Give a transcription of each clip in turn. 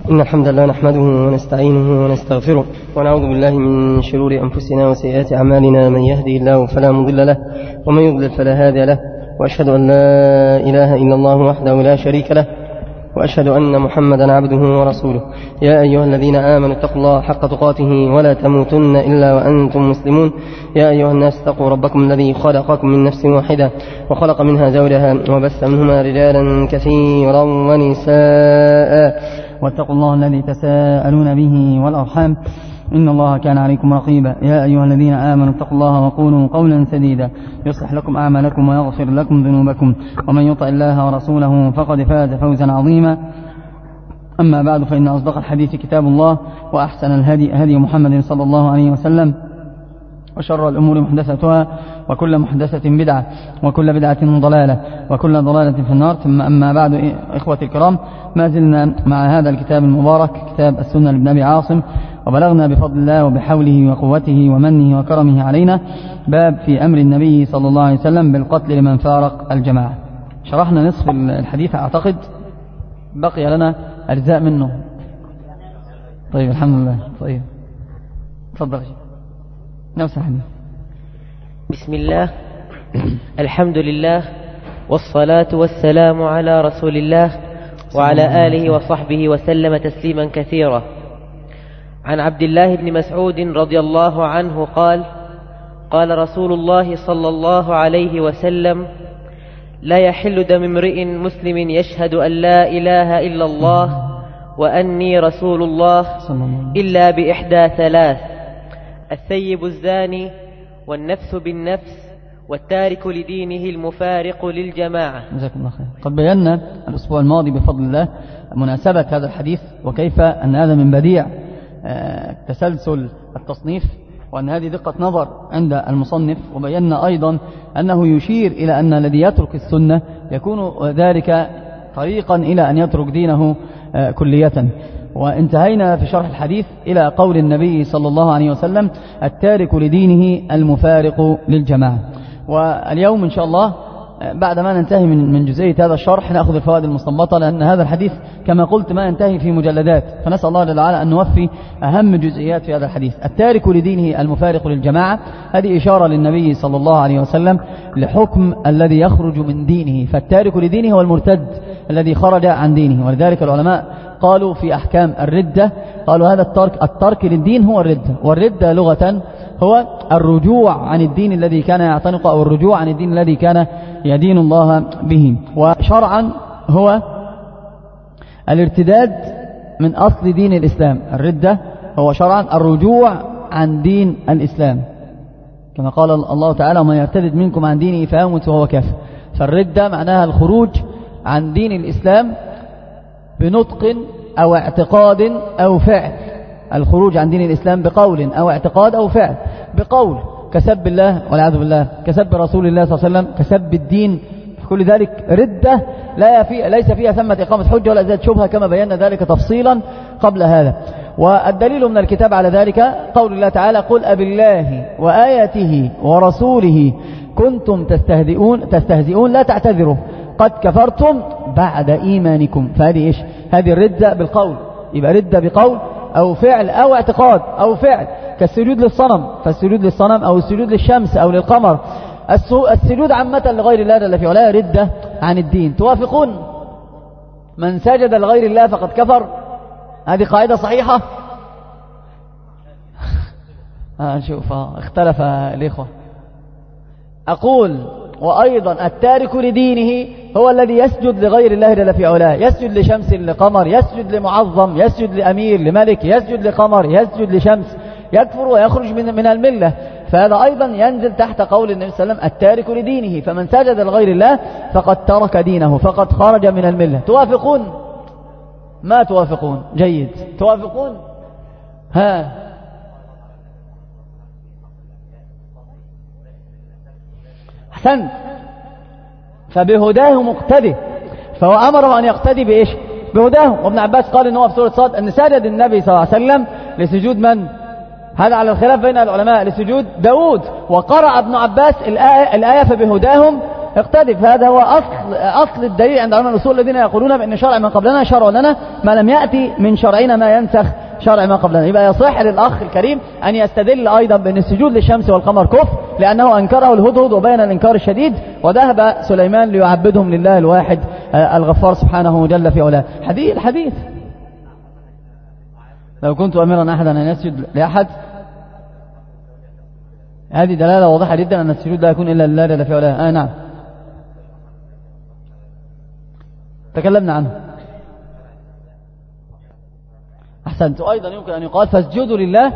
إن الحمد لله نحمده ونستعينه ونستغفره ونعوذ بالله من شرور أنفسنا وسيئات أعمالنا. من يهدي الله فلا مضل له ومن يضلل فلا هادي له، وأشهد أن لا إله إلا الله وحده لا شريك له، وأشهد أن محمدا عبده ورسوله. يا أيها الذين آمنوا اتقوا الله حق تقاته ولا تموتن إلا وأنتم مسلمون. يا أيها الناس اتقوا ربكم الذي خلقكم من نفس واحدة وخلق منها زوجها وبث منهما رجالا كثيرا ونساء، واتقوا الله الذي تساءلون به والأرحام إن الله كان عليكم رقيبا. يا أيها الذين آمنوا اتقوا الله وقولوا قولا سديدا يصلح لكم أعمالكم ويغفر لكم ذنوبكم، ومن يطع الله ورسوله فقد فاز فوزا عظيما. أما بعد، فإن أصدق الحديث كتاب الله، وأحسن الهدي هدي محمد صلى الله عليه وسلم، وشر الأمور محدثتها، وكل محدثة بدعة، وكل بدعة ضلالة، وكل ضلالة في النار. ثم أما بعد، إخوتي الكرام، ما زلنا مع هذا الكتاب المبارك، كتاب السنة لابن أبي عاصم، وبلغنا بفضل الله وبحوله وقوته ومنه وكرمه علينا باب في أمر النبي صلى الله عليه وسلم بالقتل لمن فارق الجماعة. شرحنا نصف الحديث أعتقد، بقي لنا أجزاء منه. طيب الحمد لله. طيب تفضل. نفس الحديث. بسم الله، الحمد لله، والصلاة والسلام على رسول الله وعلى آله وصحبه وسلم تسليما كثيرا. عن عبد الله بن مسعود رضي الله عنه قال: قال رسول الله صلى الله عليه وسلم: لا يحل دم امرئ مسلم يشهد أن لا إله إلا الله وأني رسول الله إلا بإحدى ثلاث: الثيب الزاني، والنفس بالنفس، والتارك لدينه المفارق للجماعة. جزاكم الله خير. قد بينا الأسبوع الماضي بفضل الله مناسبة هذا الحديث، وكيف أن هذا من بديع تسلسل التصنيف، وأن هذه دقة نظر عند المصنف. وبينا أيضا أنه يشير إلى أن الذي يترك السنة يكون ذلك طريقا إلى أن يترك دينه كلية. وانتهينا في شرح الحديث إلى قول النبي صلى الله عليه وسلم: التارك لدينه المفارق للجماعة. واليوم إن شاء الله بعد ما ننتهي من جزئية هذا الشرح نأخذ الفوائد المستنبطة، لأن هذا الحديث كما قلت ما ينتهي في مجلدات، فنسأل الله جل وعلا أن نوفي أهم جزئيات في هذا الحديث. التارك لدينه المفارق للجماعة، هذه إشارة للنبي صلى الله عليه وسلم لحكم الذي يخرج من دينه، فالتارك لدينه هو المرتد الذي خرج عن دينه. ولذلك العلماء قالوا في أحكام الردة، قالوا هذا الترك للدين هو الردة. والردة لغة هو الرجوع عن الدين الذي كان يعتنقه، أو الرجوع عن الدين الذي كان يدين الله به. وشرعا هو الارتداد من أصل دين الإسلام. الردة هو شرعا الرجوع عن دين الإسلام، كما قال الله تعالى: ومن يرتد منكم عن دينه فيمت وهو كافر. فالردة معناها الخروج عن دين الإسلام بنطق أو اعتقاد أو فعل. الخروج عن دين الإسلام بقول أو اعتقاد أو فعل. بقول كسب الله والعياذ بالله، كسب رسول الله صلى الله عليه وسلم، كسب الدين، كل ذلك ردة ليس فيها ثمة إقامة حجة ولا إزالة شبهة، كما بينا ذلك تفصيلا قبل هذا. والدليل من الكتاب على ذلك قول الله تعالى: قل أبالله وآياته ورسوله كنتم تستهزئون لا تعتذروا قد كفرتم بعد إيمانكم. فهذه إيش؟ هذه الردة بالقول. يبقى ردة بقول أو فعل أو اعتقاد أو فعل، كالسجود للصنم، فالسجود للصنم أو السجود للشمس أو للقمر، السجود عامة لغير الله جل في علاه ردة عن الدين. توافقون من سجد لغير الله فقد كفر؟ هذه قاعدة صحيحة؟ نشوف اختلف الإخوة. أقول وأيضا التارك لدينه هو الذي يسجد لغير الله جل في علاه، يسجد لشمس لقمر، يسجد لمعظم، يسجد لأمير لملك، يسجد لقمر، يسجد لشمس، يكفر ويخرج من الملة. فهذا أيضا ينزل تحت قول النبي صلى الله عليه وسلم: التارك لدينه، فمن سجد لغير الله فقد ترك دينه، فقد خرج من الملة. توافقون؟ ما توافقون؟ جيد، توافقون؟ ها، أحسنت. فبهداه مقتدي، فهو أمره أن يقتدي بإيش؟ بهداه. وابن عباس قال إنه في سورة صاد أن سجد النبي صلى الله عليه وسلم لسجود من؟ هذا على الخلاف بين العلماء، لسجود داود. وقرأ ابن عباس الآية فبهداهم اقتدف. هذا هو أصل الدليل عند علماء الأصول الذين يقولون بأن شرع من قبلنا شرع لنا ما لم يأتي من شرعنا ما ينسخ شرع ما قبلنا. يبقى يصح للأخ الكريم أن يستدل أيضا بأن السجود للشمس والقمر كفر، لأنه أنكره الهدهد وبين الإنكار الشديد، وذهب سليمان ليعبدهم لله الواحد الغفار سبحانه جل في علاه. الحديث لو كنت أمرا أحدا أن يسجد لأحد، هذه دلالة واضحة جدا أن السجود لا يكون إلا لله جل في علاه. نعم تكلمنا عنه. أحسنت. أيضا يمكن أن يقال فاسجدوا لله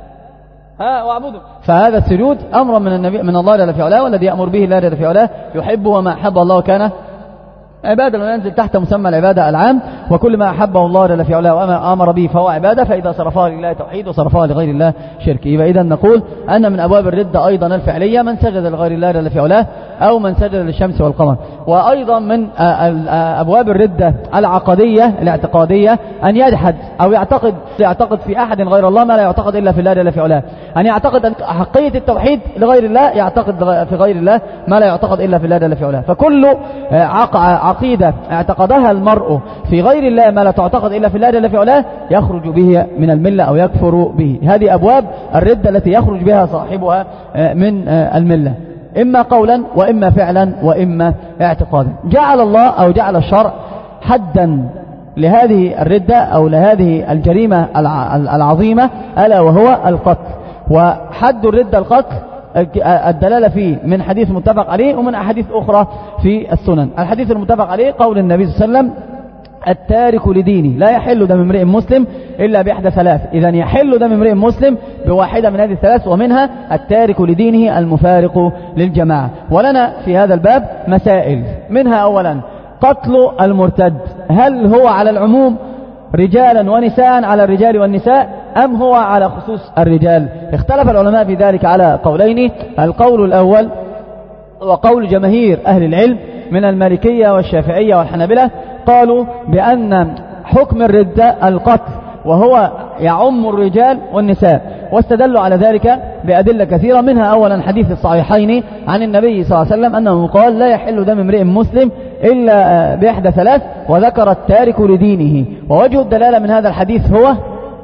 واعبدوا، فهذا السجود أمر من النبي من الله جل في علاه، والذي يأمر به الله جل في علاه يحبه، وما أحب الله كان عبادة، وينزل تحت مسمى العبادة العام، وكل ما أحبه الله جل في علاه وما أمر به فهو عبادة، فإذا صرفها لله توحيد وصرفها لغير الله شرك. يبقى إذا نقول أن من أبواب الردة أيضا الفعلية من سجد لغير الله جل في علاه أو من سجد للشمس والقمر. وأيضا من أبواب الردة العقدية الاعتقادية أن يجحد أو يعتقد في أحد غير الله ما لا يعتقد إلا في الله جل في علاه، أن يعتقد أن حقية التوحيد لغير الله، يعتقد في غير الله ما لا يعتقد إلا في الله جل في علاه. فكل عقيدة اعتقدها المرء في غير الله ما لا تعتقد إلا في الله جل في علاه يخرج به من الملة أو يكفر به. هذه أبواب الردة التي يخرج بها صاحبها من الملة، إما قولا وإما فعلا وإما اعتقادا. جعل الله أو جعل الشرع حدا لهذه الردة أو لهذه الجريمة العظيمة، ألا وهو القتل. وحد الردة القتل الدلالة فيه من حديث متفق عليه ومن أحاديث أخرى في السنن. الحديث المتفق عليه قول النبي صلى الله عليه وسلم التارك لدينه لا يحل دم امرئ مسلم إلا بإحدى ثلاث. إذن يحل دم امرئ مسلم بواحدة من هذه الثلاث، ومنها التارك لدينه المفارق للجماعة. ولنا في هذا الباب مسائل، منها أولا قتل المرتد، هل هو على العموم رجالا ونساء على الرجال والنساء أم هو على خصوص الرجال؟ اختلف العلماء في ذلك على قولين. القول الأول وقول جماهير أهل العلم من المالكية والشافعية والحنابلة، قالوا بأن حكم الردة القتل وهو يعم الرجال والنساء، واستدلوا على ذلك بأدلة كثيرة، منها أولا حديث الصحيحين عن النبي صلى الله عليه وسلم أنه قال لا يحل دم امرئ مسلم إلا بإحدى ثلاث، وذكر التارك لدينه. ووجه الدلالة من هذا الحديث هو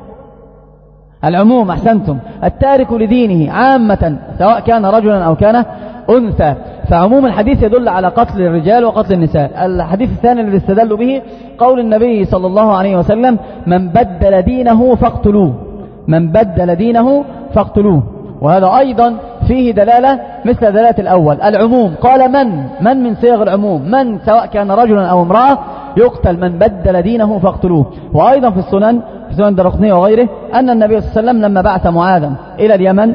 العموم. أحسنتم. التارك لدينه عامة سواء كان رجلا أو كان أنثى، فعموم الحديث يدل على قتل الرجال وقتل النساء. الحديث الثاني الذي استدلوا به قول النبي صلى الله عليه وسلم من بدل دينه فاقتلوه، من بدل دينه فاقتلوه. وهذا أيضا فيه دلالة مثل دلالة الأول، العموم. قال من صيغ العموم، من سواء كان رجلا أو امرأة يقتل، من بدل دينه فاقتلوه. وأيضا في السنن، في سنن الدارقطني وغيره، أن النبي صلى الله عليه وسلم لما بعث معاذا إلى اليمن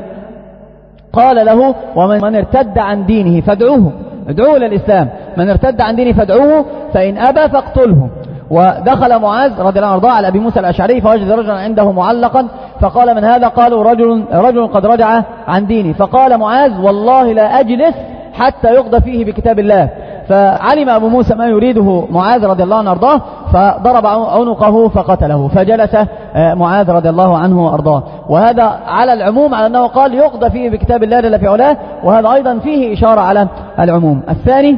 قال له ومن ارتد عن دينه فادعوه، ادعوه للإسلام، من ارتد عن دينه فادعوه فإن أبى فاقتله. ودخل معاذ رضي الله عنه على أبي موسى الأشعري فوجد رجلا عنده معلقا، فقال من هذا؟ قالوا رجل قد رجع عن دينه. فقال معاذ والله لا أجلس حتى يقضى فيه بكتاب الله. فعلم أبو موسى ما يريده معاذ رضي الله عنه أرضاه، فضرب عنقه فقتله، فجلس معاذ رضي الله عنه أرضاه. وهذا على العموم، على أنه قال يقضى فيه بكتاب الله جل في علاه، وهذا أيضا فيه إشارة على العموم. الثاني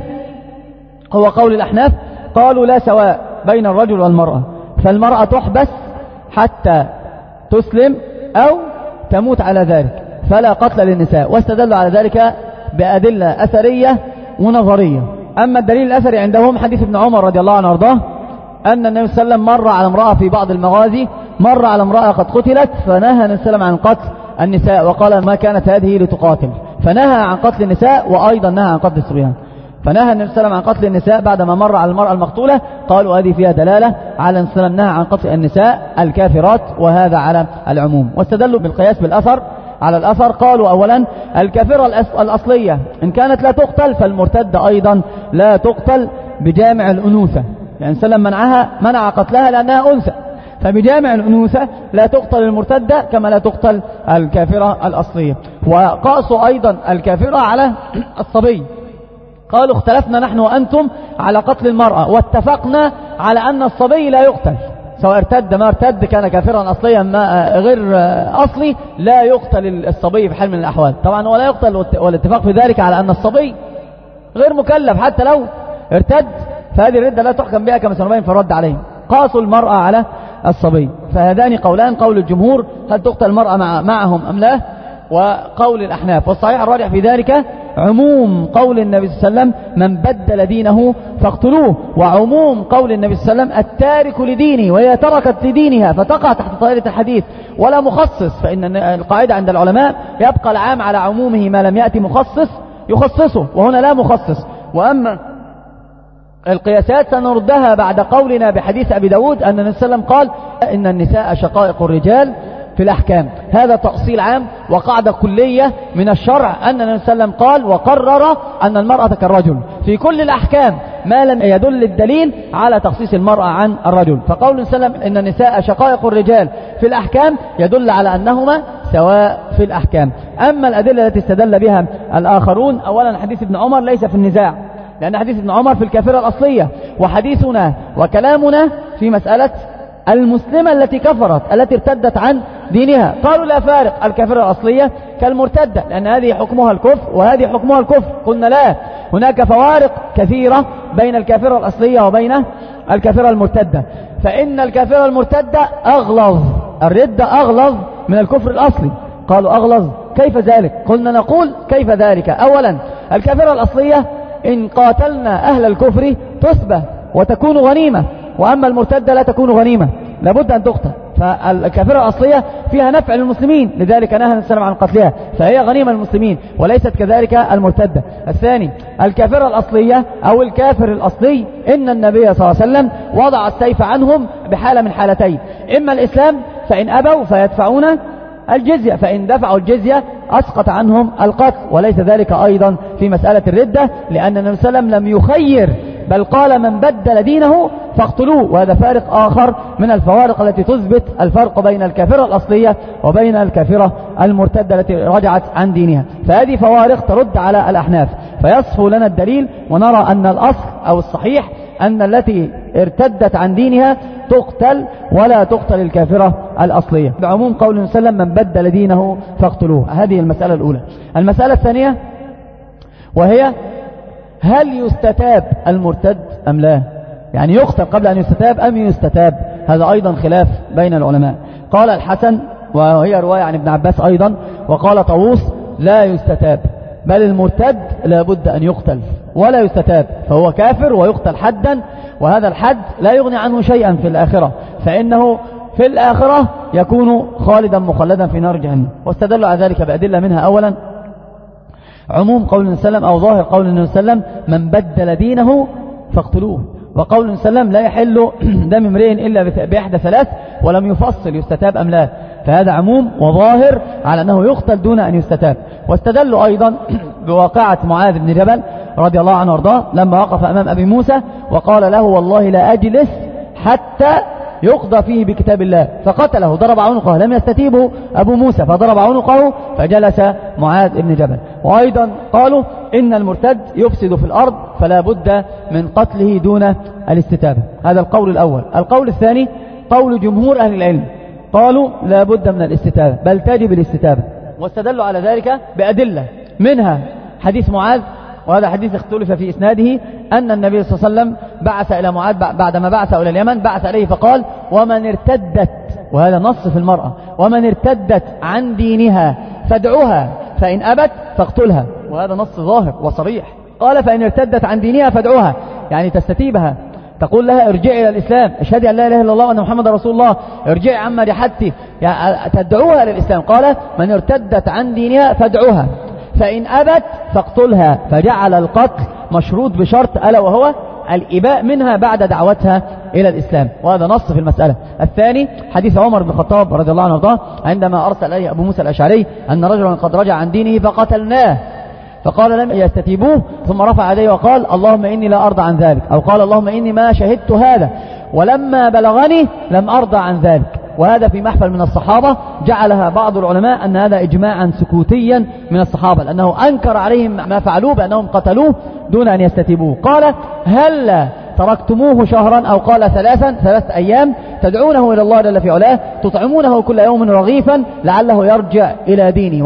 هو قول الأحناف، قالوا لا سواء بين الرجل والمرأة، فالمرأة تحبس حتى تسلم أو تموت على ذلك، فلا قتل للنساء. واستدلوا على ذلك بأدلة أثرية ونظرية. أما الدليل الأثري عندهم حديث ابن عمر رضي الله عنه أرضاه أن النبي صلى الله عليه وسلم مر على امرأة في بعض المغازي، مر على امرأة قد قتلت، فنهى النبي صلى الله عليه وسلم عن قتل النساء، وقال ما كانت هذه لتقاتل، فنهى عن قتل النساء، وأيضا نهى عن قتل الصبيان. فنهى النبي صلى الله عليه وسلم عن قتل النساء بعدما مر على المرأة المقتولة، قالوا هذه فيها دلالة على أن النبي نهى عن قتل النساء الكافرات، وهذا على العموم. واستدلوا بالقياس بالأثر على الأثر، قالوا أولا الكافرة الأصلية إن كانت لا تقتل فالمرتدة أيضا لا تقتل بجامع الأنوثة، لأن سلم منع قتلها لأنها أنثى، فبجامع الأنوثة لا تقتل المرتدة كما لا تقتل الكافرة الأصلية. وقاسوا أيضا الكافرة على الصبي، قالوا اختلفنا نحن وأنتم على قتل المرأة، واتفقنا على أن الصبي لا يقتل، سواء ارتد ما ارتد، كان كافرا أصليا ما غير أصلي، لا يقتل الصبي في حال من الأحوال. طبعا ولا يقتل، والاتفاق في ذلك على أن الصبي غير مكلف حتى لو ارتد، فهذه الردة لا تحكم بها كما سنبين في الرد عليهم. قاسوا المرأة على الصبي. فهذان قولان، قول الجمهور هل تقتل المرأة معهم أم لا، وقول الأحناف. والصحيح الراجح في ذلك عموم قول النبي صلى الله عليه وسلم من بدل دينه فاقتلوه، وعموم قول النبي صلى الله عليه وسلم التارك لدينه وهي تركت لدينها، فتقع تحت طائلة الحديث ولا مخصص. فإن القاعدة عند العلماء يبقى العام على عمومه ما لم يأتي مخصص يخصصه، وهنا لا مخصص. وأما القياسات سنردها بعد قولنا بحديث أبي داود أن النبي صلى الله عليه وسلم قال إن النساء شقائق الرجال في الأحكام. هذا تأصيل عام وقاعدة كلية من الشرع، أن النبي صلى الله عليه وسلم قال وقرر أن المرأة كالرجل في كل الأحكام ما لم يدل الدليل على تخصيص المرأة عن الرجل. فقول النبي صلى الله عليه وسلم إن النساء شقائق الرجال في الأحكام يدل على أنهما سواء في الأحكام. أما الأدلة التي استدل بها الآخرون، أولا حديث ابن عمر ليس في النزاع، لأن حديث ابن عمر في الكافرة الأصلية، وحديثنا وكلامنا في مسألة المسلمة التي كفرت التي ارتدت عن دينها. قالوا لا فارق، الكافرة الأصلية كالمرتدة، لأن هذه حكمها الكفر وهذه حكمها الكفر. قلنا لا، هناك فوارق كثيرة بين الكافرة الأصلية وبين الكافرة المرتدة. فإن الكافرة المرتدة أغلظ، الردة أغلظ من الكفر الأصلي. قالوا أغلظ كيف ذلك؟ قلنا نقول كيف ذلك. أولا الكافرة الأصلية إن قاتلنا أهل الكفر تثبى وتكون غنيمة، وأما المرتدة لا تكون غنيمة، لابد أن تقتل. فالكافرة الأصلية فيها نفع للمسلمين، لذلك نهى النبي صلى الله عليه وسلم عن قتلها، فهي غنيمة للمسلمين، وليست كذلك المرتدة. الثاني الكافرة الأصلية أو الكافر الأصلي إن النبي صلى الله عليه وسلم وضع السيف عنهم بحالة من حالتين، إما الإسلام فإن أبوا فيدفعون الجزية، فإن دفعوا الجزية أسقط عنهم القتل. وليس ذلك أيضا في مسألة الردة، لأن النبي صلى الله عليه وسلم لم يخير، بل قال من بدل دينه فاقتلوه. وهذا فارق آخر من الفوارق التي تثبت الفرق بين الكافرة الأصلية وبين الكافرة المرتدة التي رجعت عن دينها. فهذه فوارق ترد على الأحناف، فيصفو لنا الدليل ونرى أن الأصل أو الصحيح أن التي ارتدت عن دينها تقتل ولا تقتل الكافرة الأصلية، بعموم قول النبي صلى الله عليه وسلم من بدل دينه فاقتلوه. هذه المسألة الأولى. المسألة الثانية وهي هل يستتاب المرتد أم لا؟ يعني يقتل قبل أن يستتاب أم يستتاب؟ هذا أيضا خلاف بين العلماء. قال الحسن وهي رواية عن ابن عباس أيضا، وقال طاووس لا يستتاب، بل المرتد لابد أن يقتل ولا يستتاب، فهو كافر ويقتل حدا، وهذا الحد لا يغني عنه شيئا في الآخرة، فإنه في الآخرة يكون خالدا مخلدا في نار جهنم. واستدلوا على ذلك بأدلة، منها أولا عموم قول النبي صلى الله عليه وسلم أو ظاهر قول النبي صلى الله عليه وسلم من بدل دينه فاقتلوه، وقول النبي صلى الله عليه وسلم لا يحل دم امرئ إلا بإحدى ثلاث، ولم يفصل يستتاب أم لا، فهذا عموم وظاهر على أنه يقتل دون أن يستتاب. واستدلوا أيضا بواقعة معاذ بن جبل رضي الله عنه وارضاه لما وقف أمام أبي موسى وقال له والله لا أجلس حتى يقضى فيه بكتاب الله، فقتله ضرب عنقه، لم يستتيبه أبو موسى فضرب عنقه فجلس معاذ بن جبل. وأيضا قالوا إن المرتد يفسد في الأرض فلا بد من قتله دون الاستتابة. هذا القول الأول. القول الثاني قول جمهور أهل العلم، قالوا لا بد من الاستتابة بل تجب الاستتابة، واستدلوا على ذلك بأدلة، منها حديث معاذ، وهذا حديث اختلف في إسناده، أن النبي صلى الله عليه وسلم بعث إلى معاذ بعدما بعث إلى اليمن، بعث إليه فقال ومن ارتدت، وهذا نص في المرأة، ومن ارتدت عن دينها فادعوها فإن أبت فاقتلها، وهذا نص ظاهر وصريح. قال فإن ارتدت عن دينها فادعوها، يعني تستتيبها، تقول لها ارجعي إلى الإسلام، اشهدي أن لا إله إلا الله وأن محمد رسول الله، ارجعي عما جحدتي، يعني تدعوها للإسلام. قال من ارتدت عن دينها فادعوها فإن أبت فاقتلها، فجعل القتل مشروط بشرط ألا وهو الإباء منها بعد دعوتها إلى الإسلام، وهذا نص في المسألة. الثاني حديث عمر بن الخطاب رضي الله عنه وارضاه عندما أرسل إليه أبو موسى الأشعري أن رجلا قد رجع عن دينه فقتلناه، فقال لم يستتيبوه، ثم رفع يديه وقال اللهم إني لا أرضى عن ذلك، أو قال اللهم إني ما شهدت هذا ولما بلغني لم أرضى عن ذلك. وهذا في محفل من الصحابة جعلها بعض العلماء أن هذا إجماعا سكوتيا من الصحابة، لأنه أنكر عليهم ما فعلوه بأنهم قتلوه دون أن يستتيبوه. قال هل تركتموه شهرا أو قال ثلاثة أيام تدعونه إلى الله جل في علاه، تطعمونه كل يوم رغيفا لعله يرجع إلى ديني، وهذا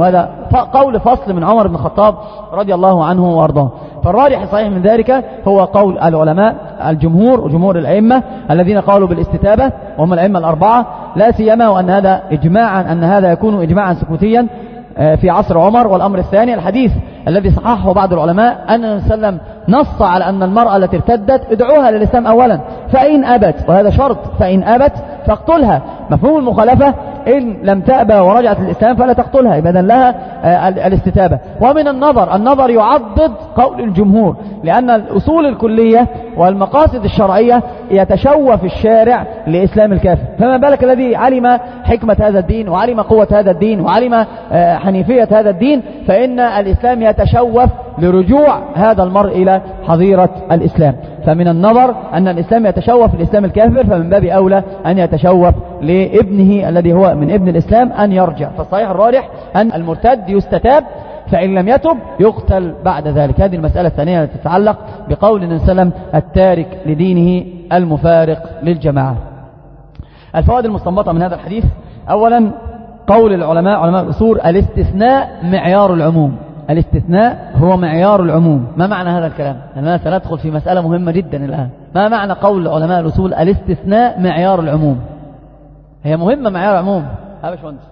قول فصل من عمر بن الخطاب رضي الله عنه وارضاه. فالراجح صحيح من ذلك هو قول العلماء الجمهور وجمهور الأئمة الذين قالوا بالاستتابة وهم الأئمة الأربعة، لا سيما وأن هذا إجماعا، أن هذا يكون إجماعا سكوتيا في عصر عمر. والأمر الثاني الحديث الذي صححه بعض العلماء أن النبي صلى الله عليه وسلم نص على أن المرأة التي ارتدت ادعوها للإسلام أولا، فإن أبت، وهذا شرط، فإن أبت فاقتلها. مفهوم المخالفة إن لم تأبى ورجعت للإسلام فلا تقتلها، إذن لها الاستتابة. ومن النظر يعضد قول الجمهور، لأن الأصول الكلية والمقاصد الشرعية يتشوف الشارع لإسلام الكافر، فما بالك الذي علم حكمة هذا الدين وعلم قوة هذا الدين وعلم حنيفية هذا الدين، فإن الإسلام يتشوف لرجوع هذا المرء إلى حظيرة الإسلام. فمن النظر أن الإسلام يتشوف لإسلام الكافر، فمن باب أولى أن يتشوف لابنه الذي هو من ابن الإسلام أن يرجع. فالصحيح الراجح أن المرتد يستتاب، فإن لم يتب يقتل بعد ذلك. هذه المسألة الثانية التي تتعلق بقول النبي صلى الله عليه وسلم التارك لدينه المفارق للجماعة. الفوائد المستنبطة من هذا الحديث: أولا قول العلماء علماء الأصول الاستثناء معيار العموم. الاستثناء هو معيار العموم. ما معنى هذا الكلام؟ أننا سندخل في مسألة مهمة جدا الآن. ما معنى قول علماء الأصول الاستثناء معيار العموم؟ هي مهمة معيار العموم. ها باشمهندس،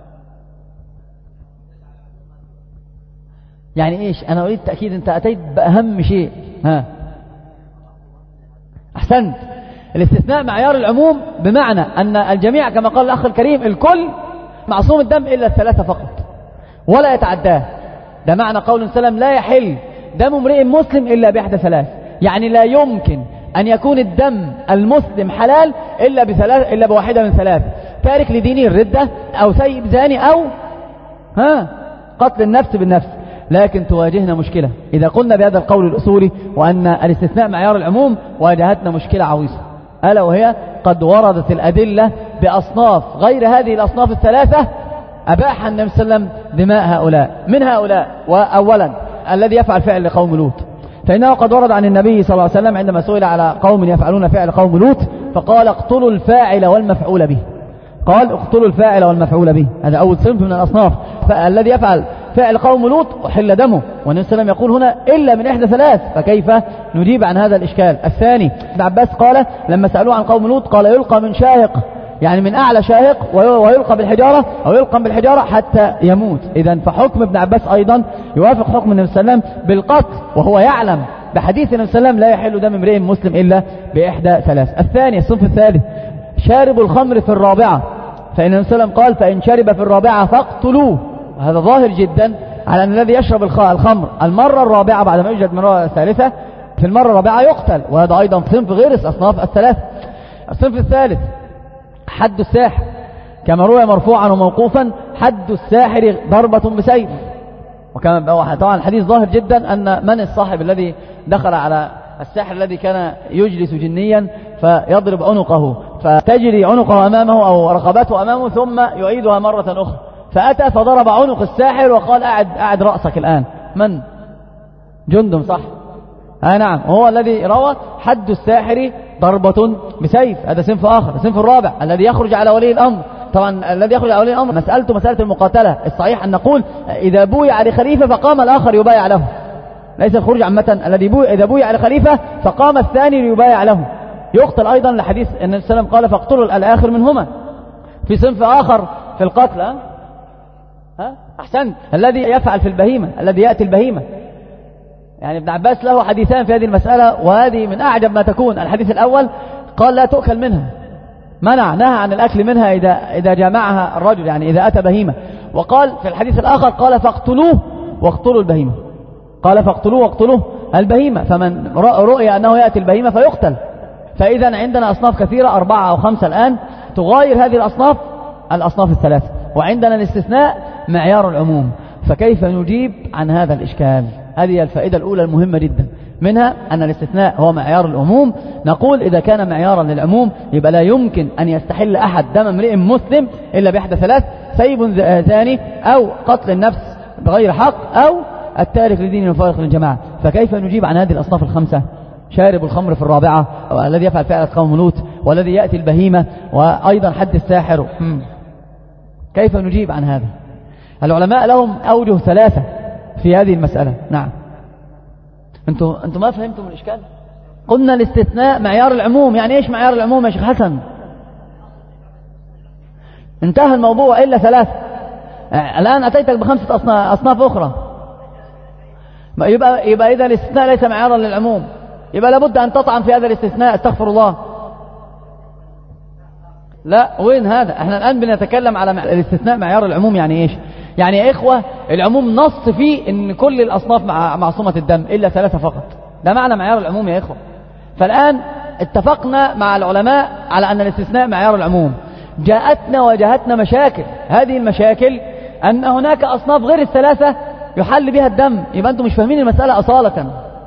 يعني إيش؟ أنا أريد تأكيد، أنت أتيت بأهم شيء. ها أحسنت. الاستثناء معيار العموم بمعنى أن الجميع كما قال الأخ الكريم الكل معصوم الدم إلا الثلاثة فقط ولا يتعداه. ده معنى قول النبي صلى الله عليه وسلم لا يحل دم امرئ مسلم إلا بإحدى ثلاث. يعني لا يمكن أن يكون الدم المسلم حلال إلا بواحدة من ثلاث: تارك لدينه الردة، أو سيب زاني، أو قتل النفس بالنفس. لكن تواجهنا مشكلة إذا قلنا بهذا القول الأصولي وأن الاستثناء معيار العموم، واجهتنا مشكلة عويصة، ألا وهي قد وردت الأدلة بأصناف غير هذه الأصناف الثلاثة أباح النبي صلى الله عليه وسلم دماء هؤلاء. من هؤلاء: وأولا الذي يفعل فعل لقوم لوط، فإنه قد ورد عن النبي صلى الله عليه وسلم عندما سئل على قوم يفعلون فعل قوم لوط فقال: اقتلوا الفاعل والمفعول به. قال: اقتلوا الفاعل والمفعول به. هذا أول صنف من الأصناف. فالذي يفعل فعل قوم لوط أحل دمه، والنبي صلى الله عليه وسلم يقول هنا إلا من إحدى ثلاث. فكيف نجيب عن هذا الإشكال؟ الثاني: ابن عباس قال لما سألوه عن قوم لوط قال: يلقى من شاهق، يعني من أعلى شاهق، ويلقى بالحجارة أو يلقى بالحجارة حتى يموت. إذن فحكم ابن عباس أيضا يوافق حكم النبي صلى الله عليه وسلم بالقتل، وهو يعلم بحديث النبي صلى الله عليه وسلم لا يحل دم امرئ مسلم إلا بإحدى ثلاث. الثاني الصنف الثالث: شارب الخمر في الرابعة، فإن النبي صلى الله عليه وسلم قال: فإن شرب في الرابعة فاقتلوه. هذا ظاهر جدا على أن الذي يشرب الخمر المرة الرابعة بعد ما يوجد مرة ثالثة في المرة الرابعة يقتل، وهذا أيضا صنف غير الأصناف الثلاث. الصنف الثالث: حد الساحر، كما روى مرفوعا وموقوفا: حد الساحر ضربة بسيف. وكما طبعا الحديث ظاهر جدا أن من الصاحب الذي دخل على الساحر الذي كان يجلس جنيا فيضرب عنقه فتجري عنقه أمامه أو رقبته أمامه ثم يعيدها مرة أخرى، فأتى فضرب عنق الساحر وقال: أعد رأسك الآن. من؟ جندم، صح؟ نعم، وهو الذي روى حد الساحر ضربة بسيف. هذا صنف آخر. الصنف الرابع الذي يخرج على ولي الأمر. طبعا الذي يخرج على ولي الأمر مسألة المقاتلة. الصحيح أن نقول إذا بويع لخليفة فقام الآخر يبايع له، ليس الخروج عامة. إذا بويع لخليفة فقام الثاني ليبايع له يقتل أيضا، لحديث النبي صلى الله عليه وسلم قال: فاقتلوا الآخر منهما. في صنف آخر في القتل أحسنت، الذي يفعل في البهيمة، الذي يأتي البهيمة. يعني ابن عباس له حديثان في هذه المسألة، وهذه من أعجب ما تكون. الحديث الأول قال: لا تؤكل منها، نهى عن الأكل منها إذا جامعها الرجل، يعني إذا أتى بهيمة. وقال في الحديث الآخر قال: فاقتلوه واقتلوا البهيمة. قال: فاقتلوه واقتلوه البهيمة، فمن رؤي أنه يأتي البهيمة فيقتل. فإذا عندنا أصناف كثيرة 4 أو 5 الآن تغاير هذه الأصناف الثلاثة، وعندنا الاستثناء معيار العموم. فكيف نجيب عن هذا الإشكال؟ هذه الفائدة الأولى المهمة جدا، منها أن الاستثناء هو معيار العموم. نقول إذا كان معيارا للعموم يبقى لا يمكن أن يستحل أحد دم امرئ مسلم إلا بإحدى ثلاث: سيب زاني، أو قتل النفس بغير حق، أو التارك لدين المفارق للجماعة. فكيف نجيب عن هذه الأصناف الخمسة؟ شارب الخمر في الرابعة، والذي يفعل فعل قوم لوط، والذي يأتي البهيمة، وأيضا حد الساحر. كيف نجيب عن هذا؟ العلماء لهم أوجه ثلاثة في هذه المسألة. نعم. أنتم ما فهمتم الإشكال؟ قلنا الاستثناء معيار العموم. يعني إيش معيار العموم يا شيخ حسن؟ انتهى الموضوع إلا ثلاثة. الآن أتيتك بخمسة أصناف أخرى. يبقى إذا الاستثناء ليس معيارا للعموم، يبقى لابد أن تطعن في هذا الاستثناء. استغفر الله. لا، وين هذا؟ احنا الآن بنتكلم على الاستثناء معيار العموم. يعني إيش؟ يعني يا إخوة العموم نص فيه إن كل الأصناف معصومة الدم إلا ثلاثة فقط. ده معنى معيار العموم يا إخوة. فالآن اتفقنا مع العلماء على أن الاستثناء معيار العموم. جاءتنا وجاءتنا مشاكل. هذه المشاكل أن هناك أصناف غير الثلاثة يحل بها الدم. يبقى أنتم مش فاهمين المسألة أصالة.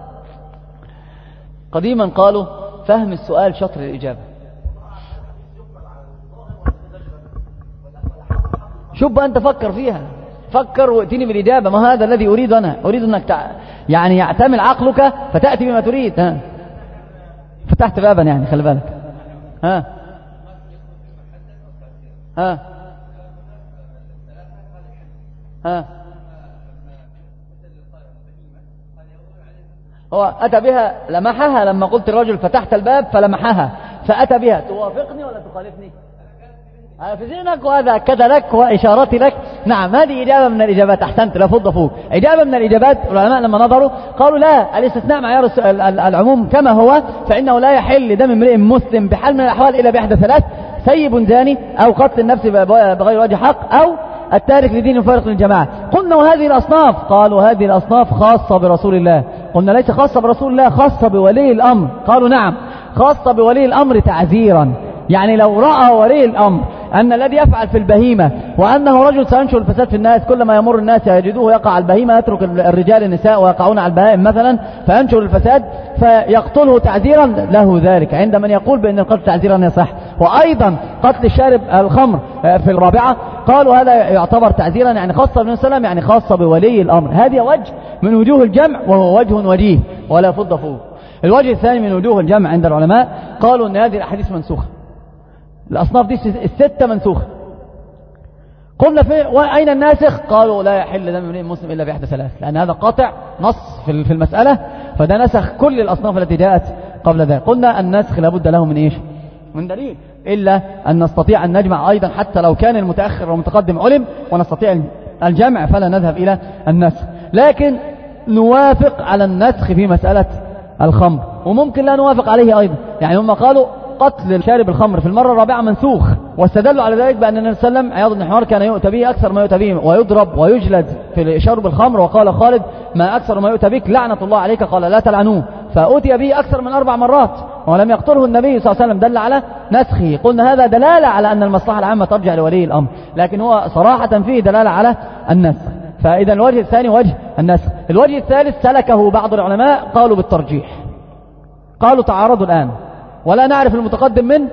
قديما قالوا فهم السؤال شطر الإجابة. شوف أنت فكر فيها، فكر واتيني بالإجابة. ما هذا الذي أريد أنا، أريد أنك يعني يعتمل عقلك فتأتي بما تريد. فتحت بابا يعني، خلي بالك. هو أتى بها لمحها لما قلت الرجل فتحت الباب فلمحها فأتى بها. توافقني ولا تخالفني؟ في ذهنك وهذا أكد لك وإشارتي لك. نعم، هذه إجابة من الإجابات. أحسنت، لا فض فوق. إجابة من الإجابات. العلماء لما نظروا قالوا لا، الاستثناء معيار العموم كما هو، فإنه لا يحل دم امرئ مسلم بحال من الأحوال إلا بإحدى ثلاث: سيب زاني، أو قتل النفس بغير وجه حق، أو التارك لدين الفارق للجماعة. قلنا وهذه الأصناف، قالوا هذه الأصناف خاصة برسول الله. قلنا ليس خاصة برسول الله، خاصة بولي الأمر. قالوا نعم، خاصة بولي الأمر تعذيرا. يعني لو رأى ولي الأمر أن الذي يفعل في البهيمة وأنه رجل سينشر الفساد في الناس، كلما يمر الناس يجدوه يقع البهيمة، يترك الرجال النساء ويقعون على البهائم مثلا فينشر الفساد فيقتله تعذيرا، له ذلك عند من يقول بأن القتل تعذيرا يصح. وأيضا قتل الشارب الخمر في الرابعة قالوا هذا يعتبر تعذيرا، يعني خاصة بالنبي صلى الله عليه وسلم، يعني خاصة بولي الأمر. هذا وجه من وجوه الجمع، وهو وجه وجيه ولا فض فوق. الوجه الثاني من وجوه الجمع عند العلماء قالوا أن هذه الأحاديث منسوخة. الأصناف دي الستة منسوخة. قلنا أين الناسخ؟ قالوا لا يحل دم امرئ مسلم إلا بإحدى ثلاث، لأن هذا قاطع نص في المسألة، فده نسخ كل الأصناف التي جاءت قبل ذلك. قلنا النسخ لابد له من إيش؟ من دليل، إلا أن نستطيع أن نجمع أيضا حتى لو كان المتأخر والمتقدم علم ونستطيع الجمع، فلا نذهب إلى النسخ. لكن نوافق على النسخ في مسألة الخمر، وممكن لا نوافق عليه أيضا. يعني هم قالوا قتل شارب الخمر في المرة الرابعة منسوخ، واستدلوا على ذلك بأن النبي صلى الله عليه وسلم عياض بن حمار كان يؤتى به أكثر ما يؤتى به، ويضرب ويجلد في شرب الخمر. وقال خالد ما أكثر ما يؤتى بك لعنة الله عليك، قال لا تلعنوه، فأتي به أكثر من 4 مرات ولم يقتله النبي صلى الله عليه وسلم، دل على نسخه. قلنا هذا دلالة على أن المصلحة العامة ترجع لولي الأمر، لكن هو صراحة فيه دلالة على النسخ. فإذا الوجه الثاني وجه النسخ. الوجه الثالث سلكه بعض العلماء قالوا بالترجيح، قالوا تعارضوا الآن ولا نعرف المتقدم من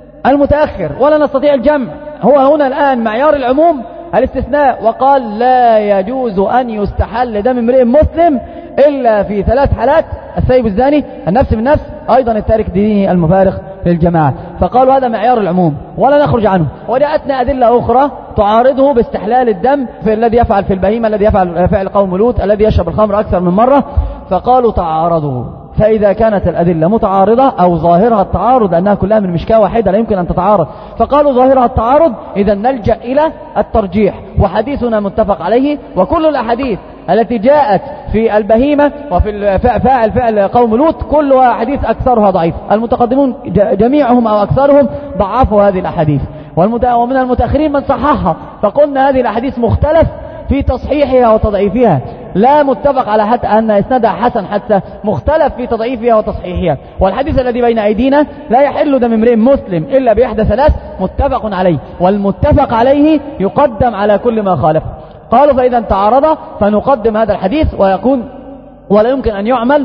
المتأخر ولا نستطيع الجمع. هو هنا الآن معيار العموم الاستثناء، وقال لا يجوز أن يستحل دم امرئ مسلم إلا في 3 حالات: السيب الزاني، النفس بالنفس، أيضا التارك دينه المفارق للجماعة. فقالوا هذا معيار العموم ولا نخرج عنه. وجاءتنا أدلة أخرى تعارضه باستحلال الدم في الذي يفعل في البهيمة، الذي يفعل فعل قوم لوط، الذي يشرب الخمر أكثر من مرة. فقالوا تعارضه. فإذا كانت الأدلة متعارضة أو ظاهرها التعارض، لأنها كلها من مشكاة واحدة لا يمكن أن تتعارض، فقالوا ظاهرها التعارض، إذا نلجأ إلى الترجيح. وحديثنا متفق عليه، وكل الأحاديث التي جاءت في البهيمة وفي فعل قوم لوط كلها حديث أكثرها ضعيف. المتقدمون جميعهم أو أكثرهم ضعفوا هذه الأحاديث، ومن المتأخرين من صححها. فقلنا هذه الأحاديث مختلف في تصحيحها وتضعيفها، لا متفق على حتى أن إسنادها حسن، حتى مختلف في تضعيفها وتصحيحها. والحديث الذي بين أيدينا لا يحل دم امرئ مسلم إلا بإحدى ثلاث متفق عليه، والمتفق عليه يقدم على كل ما خالفه. قالوا فإذا تعارض فنقدم هذا الحديث ويكون ولا يمكن أن يعمل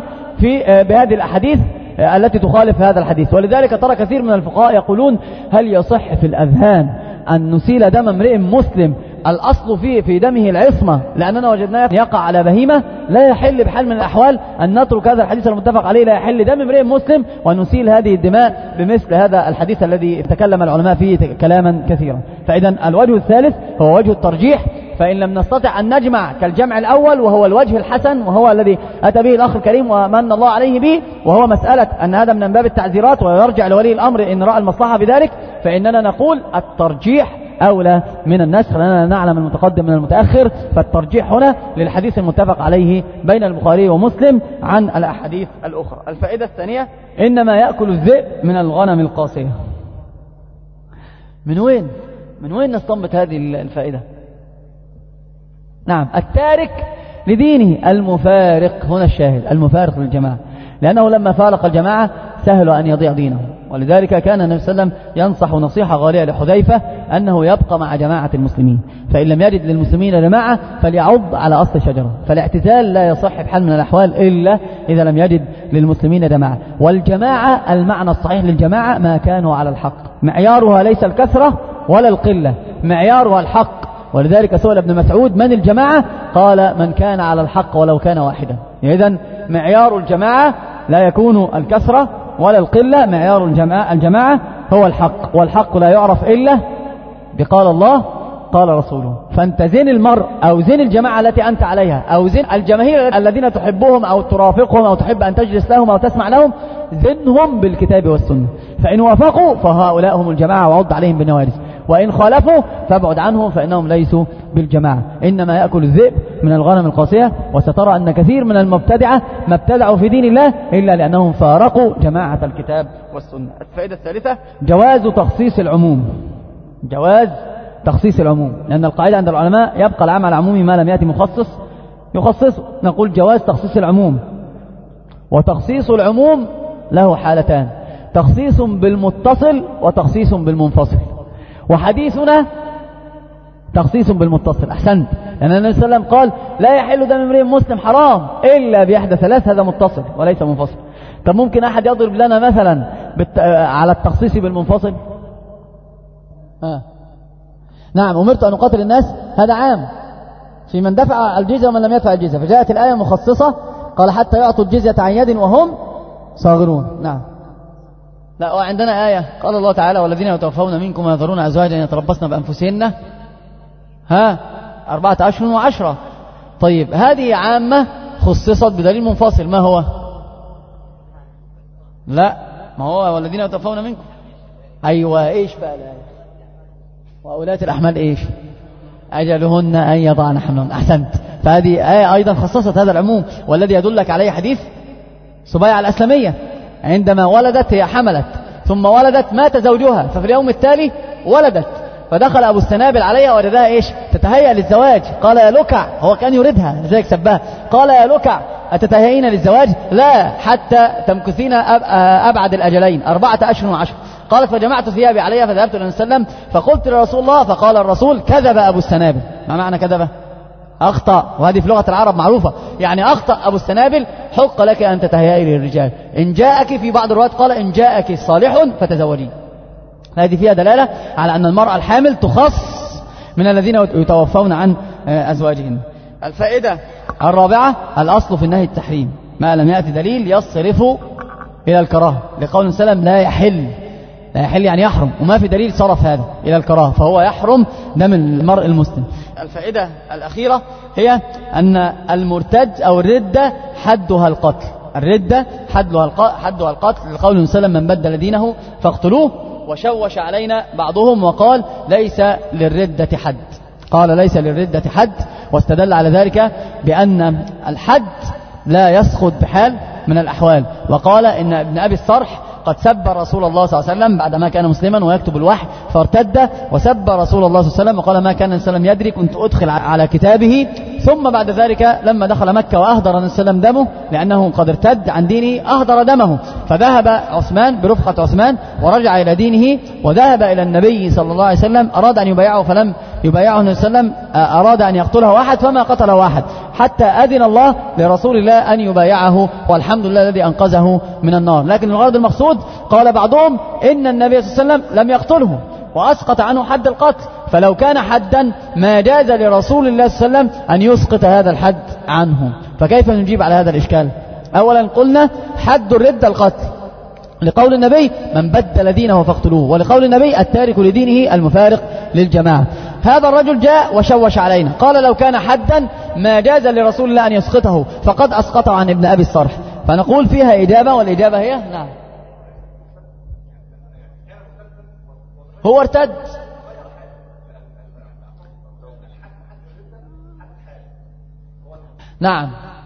بهذه الأحاديث التي تخالف هذا الحديث. ولذلك ترى كثير من الفقهاء يقولون هل يصح في الأذهان أن نسيل دم امرئ مسلم؟ الأصل في دمه العصمة، لأننا وجدناه يقع على بهيمة، لا يحل بحال من الأحوال أن نترك هذا الحديث المتفق عليه لا يحل دم امرئ مسلم ونسيل هذه الدماء بمثل هذا الحديث الذي تكلم العلماء فيه كلاما كثيرا. فإذا الوجه الثالث هو وجه الترجيح، فإن لم نستطع أن نجمع كالجمع الأول وهو الوجه الحسن وهو الذي أتى به الأخ الكريم ومن الله عليه به، وهو مسألة أن هذا من باب التعزيرات ويرجع لولي الأمر إن رأى المصلحة بذلك، فإننا نقول الترجيح أولى من النسخ، لأننا نعلم المتقدم من المتأخر. فالترجيح هنا للحديث المتفق عليه بين البخاري ومسلم عن الأحاديث الأخرى. الفائدة الثانية: إنما يأكل الذئب من الغنم القاسية. من وين نستنبط هذه الفائدة؟ نعم، التارك لدينه المفارق، هنا الشاهد المفارق للجماعة، لأنه لما فارق الجماعة سهل أن يضيع دينه. ولذلك كان النبي صلى الله عليه وسلم ينصح نصيحة غالية لحذيفة أنه يبقى مع جماعة المسلمين، فإن لم يجد للمسلمين جماعة فليعض على أصل شجرة. فالاعتزال لا يصح بحال من الأحوال إلا إذا لم يجد للمسلمين جماعة. والجماعة المعنى الصحيح للجماعة ما كانوا على الحق، معيارها ليس الكثرة ولا القلة، معيارها الحق. ولذلك سئل ابن مسعود: من الجماعة؟ قال: من كان على الحق ولو كان واحدا. إذن معيار الجماعة لا يكون الكثرة ولا القلة، معيار الجماعة هو الحق، والحق لا يعرف إلا بقال الله قال رسوله. فأنت زين المرء أو زين الجماعة التي أنت عليها أو زين الجماهير الذين تحبهم أو ترافقهم أو تحب أن تجلس لهم أو تسمع لهم، زنهم بالكتاب والسنة، فإن وافقوا فهؤلاء هم الجماعة وعض عليهم بالنوارس، وإن خالفوا فابعد عنهم فإنهم ليسوا بالجماعة. إنما يأكل الذئب من الغنم القاسية. وسترى أن كثير من المبتدعة ما ابتدعوا في دين الله إلا لأنهم فارقوا جماعة الكتاب والسنة. الفائدة الثالثة: جواز تخصيص العموم. جواز تخصيص العموم، لأن القاعدة عند العلماء يبقى العام على العموم ما لم يأتي مخصص يخصصه. نقول جواز تخصيص العموم. وتخصيص العموم له حالتان: تخصيص بالمتصل وتخصيص بالمنفصل. وحديثنا تخصيص بالمتصل. أحسنت، لأن النبي صلى الله عليه وسلم قال: لا يحل دم امرئ مسلم حرام إلا بإحدى ثلاث. هذا متصل وليس منفصل. طب ممكن أحد يضرب لنا مثلا على التخصيص بالمنفصل؟ نعم، أمرت أن أقاتل الناس، هذا عام في من دفع الجزية ومن لم يدفع الجزية، فجاءت الآية مخصصة قال: حتى يعطوا الجزية عن يد وهم صاغرون. نعم. لا، وعندنا آية قال الله تعالى: والذين يتوفون منكم ويذرون أزواجا يتربصن بأنفسهن 4 أشهر و10. طيب، هذه عامة خصصت بدليل منفصل، ما هو؟ لا، ما هو والذين يتوفون منكم. أيوة، إيش بقى الآية؟ وأولات الأحمال إيش؟ أجلهن أن يضعن حملهن. أحسنت، فهذه آية أيضا خصصت هذا العموم، والذي يدلك عليه حديث سبيعة الأسلمية عندما ولدت، هي حملت ثم ولدت، مات زوجها، ففي اليوم التالي ولدت، فدخل أبو السنابل عليها وردها إيش؟ تتهيأ للزواج. قال: يا لكع، هو كان يريدها لذلك سبها، قال: يا لكع أتتهيئين للزواج؟ لا، حتى تمكثين أبعد الأجلين 4 أشهر و10. قالت: فجمعت ثيابي عليها فذهبت إلى النبي صلى الله عليه وسلم فقلت لرسول الله، فقال الرسول: كذب أبو السنابل. ما معنى كذب؟ أخطأ، وهذه في لغة العرب معروفة، يعني أخطأ أبو السنابل، حق لك أن تتهيئي للرجال. إن جاءك، في بعض الروايات قال: إن جاءك صالح فتزوجي. هذه فيها دلالة على أن المرأة الحامل تخص من الذين يتوفون عن أزواجهن. الفائدة الرابعة: الأصل في النهي التحريم، ما لم يأتي دليل يصرف إلى الكراهة، لقول صلى الله عليه وسلم: لا يحل يعني يحرم، وما في دليل صرف هذا إلى الكراهة، فهو يحرم دم المرء المسلم. الفائدة الأخيرة هي أن المرتد أو الردة حدها القتل. الردة حدها القتل، لقول صلى الله عليه وسلم: من بدل دينه فاقتلوه. وشوش علينا بعضهم وقال: ليس للردة حد. قال: ليس للردة حد، واستدل على ذلك بأن الحد لا يسقط بحال من الأحوال. وقال إن ابن أبي الصرح قد سب رسول الله صلى الله عليه وسلم بعدما كان مسلما ويكتب الوحي، فارتد وسب رسول الله صلى الله عليه وسلم وقال: ما كان النبي صلى الله عليه وسلم يدري، كنت أدخل على كتابه. ثم بعد ذلك لما دخل مكة وأهدر النبي صلى الله عليه وسلم دمه لأنه قد ارتد عن دينه، أهدر دمه، فذهب عثمان برفقة عثمان ورجع إلى دينه، وذهب إلى النبي صلى الله عليه وسلم، أراد أن يبايعه فلم يبايعه النبي صلى الله عليه وسلم، أراد أن يقتله أحد فما قتله أحد، حتى أذن الله لرسول الله أن يبايعه، والحمد لله الذي أنقذه من النار. لكن الغرض المقصود، قال بعضهم إن النبي صلى الله عليه وسلم لم يقتله وأسقط عنه حد القتل، فلو كان حدا ما جاز لرسول الله صلى الله عليه وسلم أن يسقط هذا الحد عنه. فكيف نجيب على هذا الإشكال؟ أولا قلنا حد الردة القتل، لقول النبي: من بدل دينه فاقتلوه، ولقول النبي: التارك لدينه المفارق للجماعة. هذا الرجل جاء وشوش علينا، قال لو كان حدا ما جاز لرسول الله أن يسقطه، فقد أسقطه عن ابن أبي الصرح. فنقول فيها إجابة، والإجابة هي نعم، هو ارتد. نعم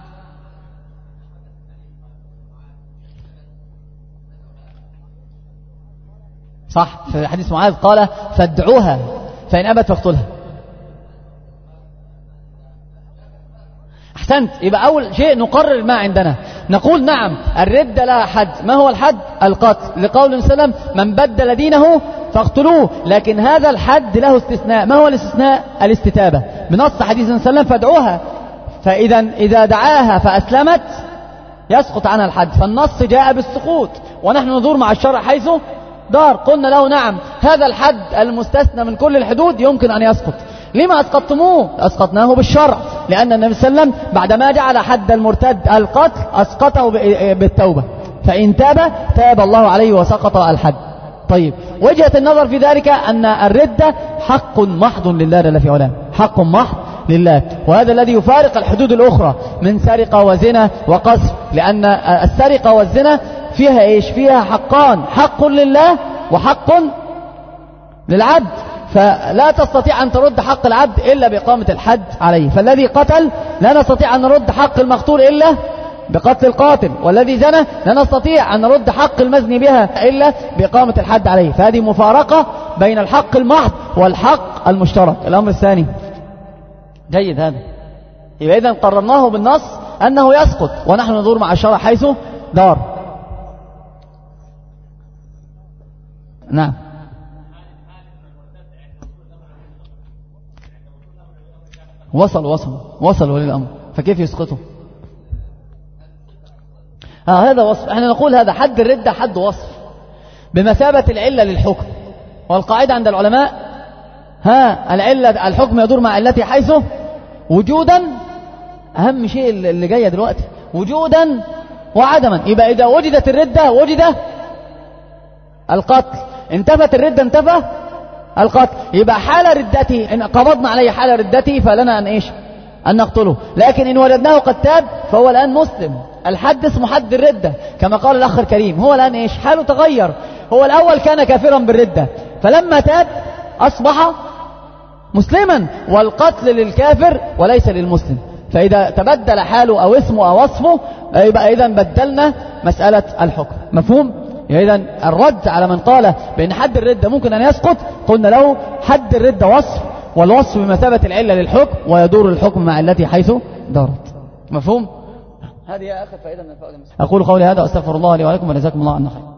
صح، في حديث معاذ قال فادعوها فإن أبت فاقتلها. أحسنت. يبقى أول شيء نقرر ما عندنا، نقول نعم الردة لها حد. ما هو الحد؟ القتل، لقول النبي صلى الله عليه وسلم من بدل دينه فاقتلوه. لكن هذا الحد له استثناء. ما هو الاستثناء؟ الاستتابة، بنص حديث النبي صلى الله عليه وسلم فادعوها. إذا دعاها فأسلمت يسقط عنها الحد، فالنص جاء بالسقوط، ونحن ندور مع الشرع حيث دار. قلنا له نعم هذا الحد المستثنى من كل الحدود يمكن أن يسقط. لما أسقطتموه؟ أسقطناه بالشرع، لأن النبي صلى الله عليه وسلم بعدما جعل حد المرتد القتل أسقطه بالتوبة، فإن تاب الله عليه وسقط الحد. طيب، وجهة النظر في ذلك أن الردة حق محض لله جل في علاه، حق محض لله، وهذا الذي يفارق الحدود الأخرى من سرقة وزنا وقذف، لأن السرقة والزنا فيها إيش؟ فيها حقان، حق لله وحق للعبد، فلا تستطيع أن ترد حق العبد إلا بإقامة الحد عليه. فالذي قتل لا نستطيع أن نرد حق المقتول إلا بقتل القاتل، والذي زنى لا نستطيع أن نرد حق المزني بها إلا بإقامة الحد عليه. فهذه مفارقة بين الحق المحض والحق المشترك. الأمر الثاني جيد هذا، يبقى إذن قررناه بالنص أنه يسقط، ونحن ندور مع الشرع حيث دار. نعم وصل ولي الأمر، فكيف يسقطه؟ هذا وصف. احنا نقول هذا حد الردة حد وصف بمثابة العلة للحكم، والقاعدة عند العلماء العلة الحكم يدور مع علته حيث وجودا، أهم شيء اللي جاية دلوقتي، وجودا وعدما. يبقى إذا وجدت الردة وجد القتل، انتفت الردة انتفى القتل. يبقى حال ردته إن قبضنا عليه حال ردته فلنا أن إيش؟ أن نقتله. لكن إن وجدناه قد تاب فهو الآن مسلم. الحد اسمه حد الردة كما قال الأخ الكريم، هو الآن إيش؟ حاله تغير. هو الأول كان كافرا بالردة، فلما تاب أصبح مسلما، والقتل للكافر وليس للمسلم. فإذا تبدل حاله أو اسمه أو وصفه يبقى إذن بدلنا مسألة الحكم. مفهوم؟ إذن الرد على من قال بأن حد الردة ممكن أن يسقط، قلنا له حد الردة وصف، والوصف بمثابة العلة للحكم، ويدور الحكم مع علته حيث دارت. مفهوم؟ هذه آخر فائدة من الفوائد. أقول قولي هذا، أستغفر الله لي ولكم، وجزاكم الله عنا خير.